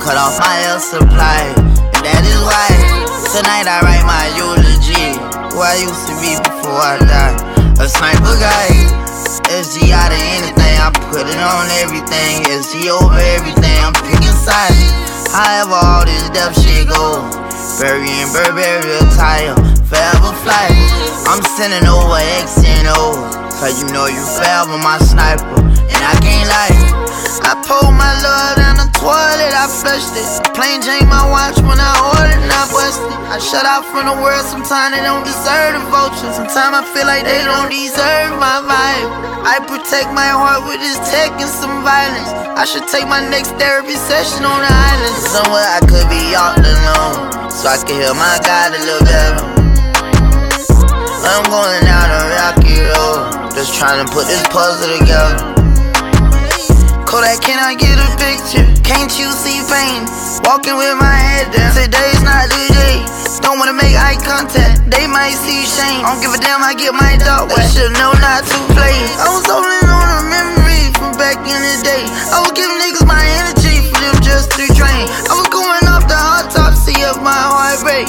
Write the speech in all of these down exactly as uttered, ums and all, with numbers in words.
cut off my air supply, and that is why tonight I write my eulogy. Who I used to be before I died, a sniper guy. S G out of anything, I put it on everything. S G over everything, I'm picking sides. However all this death shit go, burying Burberry attire, forever fly. I'm sending over X and O, cause you know you forever my sniper, and I can't lie. I pulled my love down the toilet, I flushed it. Plain Jane my watch when I ordered and I busted. I shut out from the world, sometimes they don't deserve the vulture. Sometimes I feel like they don't deserve my vibe. I protect my heart with this tech and some violence. I should take my next therapy session on the island. Somewhere I could be all alone, so I can hear my God a little better. I'm going down a rocky road, just trying to put this puzzle together. Kodak, can I get a picture? Can't you see pain? Walking with my head down. Today's not the day. Don't wanna make eye contact, they might see shame. I don't give a damn, I get my dog wet. Should know not to play. I was holding on a memory from back in the day. I was giving niggas my energy for them just to drain. I was going off the autopsy of my heartbreak.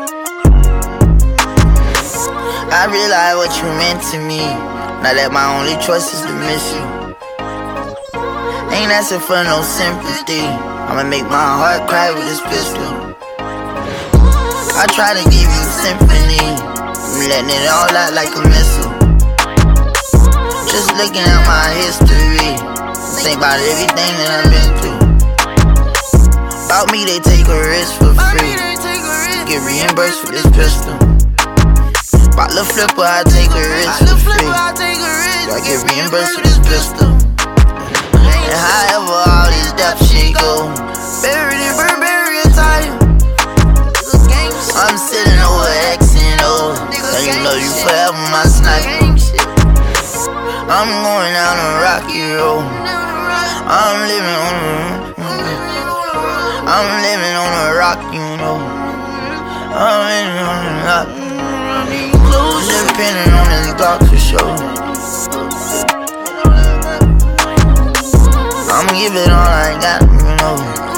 I realize what you meant to me, now that my only choice is to miss you. Ain't asking for no sympathy, I'ma make my heart cry with this pistol. I try to give you symphony, I'm letting it all out like a missile. Just looking at my history, think about everything that I've been through. About me they take a risk for free, get reimbursed for this pistol. About the flipper I take a risk for free, so I get reimbursed for this pistol. And however all this death shit go, buried in Burberry attire, I'm sitting over X and O, so you know you forever my sniper. I'm going down a rocky road, I'm living on a, I'm living on a rock, you know. I'm living on a rock, depending on this Glock for sure. I'ma give it all I got, you know.